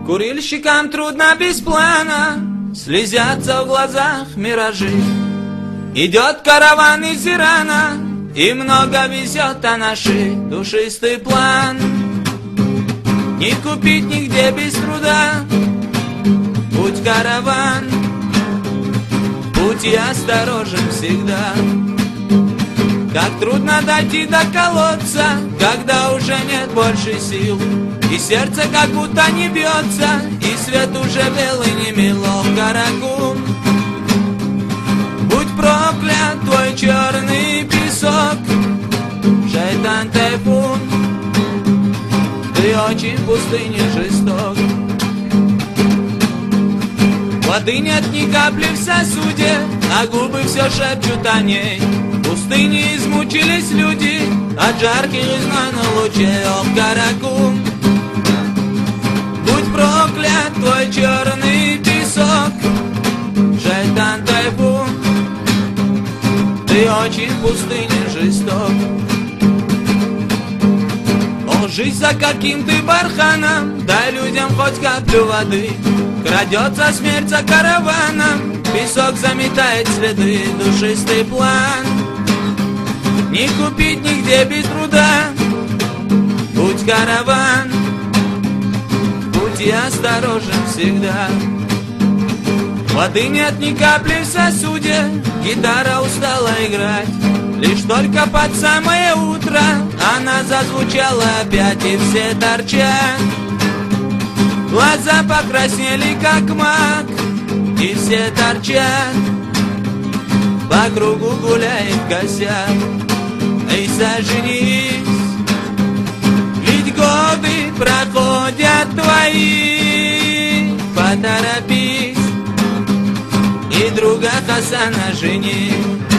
Курильщикам трудно без плана, слезятся в глазах миражи. Идет караван из Ирана, и много везет анаши. Душистый план не купить нигде без труда. Путь караван, путь и осторожен всегда. Как трудно дойти до колодца, когда уже нет больше сил, и сердце как будто не бьется, и свет уже белый не мелок. Каракум, будь проклят твой черный песок. Шайтан тайфун, ты очень в пустыне жесток. Воды нет ни капли в сосуде, а губы все шепчут о ней. В пустыне измучились люди от жарких и знойных лучей. Ох, Каракум, будь проклят твой черный песок. Шайтан тайфун, ты очень в пустыне жесток. О, жизнь за каким ты барханом, дай людям хоть каплю воды. Крадется смерть за караваном, песок заметает следы. Душистый план не купить нигде без труда. Будь караван, будь и осторожен всегда. Воды нет ни капли в сосуде, гитара устала играть. Лишь только под самое утро она зазвучала опять, и все торчат. Глаза покраснели, как мак, и все торчат. По кругу гуляет косяк. Эй, соженись, ведь годы проходят твои. Поторопись и друга Хасана жени.